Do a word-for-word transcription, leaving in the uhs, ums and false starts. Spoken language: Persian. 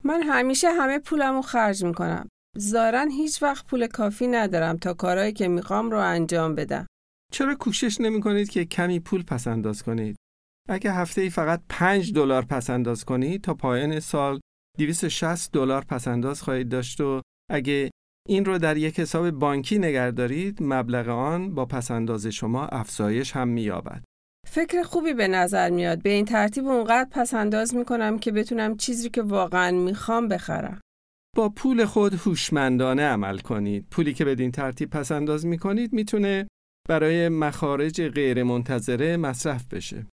من همیشه همه پولمو خرج میکنم. ظاهراً هیچ وقت پول کافی ندارم تا کارهایی که میخوام رو انجام بدم. چرا کوشش نمی کنید که کمی پول پس انداز کنید؟ اگه هفته‌ای فقط پنج دلار پس انداز کنید تا پایان سال دویست و شصت دلار پس انداز خواهید داشت و اگه این رو در یک حساب بانکی نگه دارید مبلغ آن با پس انداز شما افزایش هم می‌یابد. فکر خوبی به نظر میاد. به این ترتیب اونقدر پس انداز میکنم که بتونم چیزی که واقعاً میخوام بخرم. با پول خود هوشمندانه عمل کنید. پولی که بدین ترتیب پس انداز میکنید میتونه برای مخارج غیر منتظره مصرف بشه.